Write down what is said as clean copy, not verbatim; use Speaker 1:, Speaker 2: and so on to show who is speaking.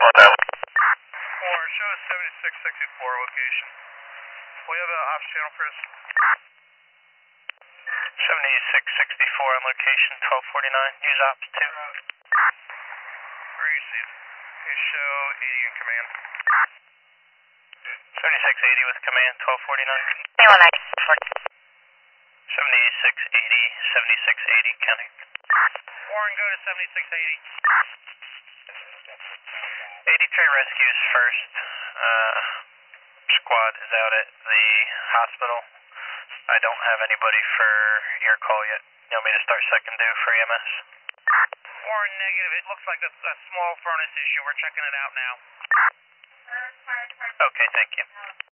Speaker 1: Or show us 7664 location. We have an ops channel for us. 7664 on location 1249. Use ops 2. Where you see it? You show 80 in command. 7680 with command 1249. 7680, 7680 counting. Warren, go to 7680. 83 rescues first. Squad is out at the hospital. I don't have anybody for your call yet. You want me to start second due for EMS? Warren, negative. It looks like a small furnace issue. We're checking it out now. Okay, thank you.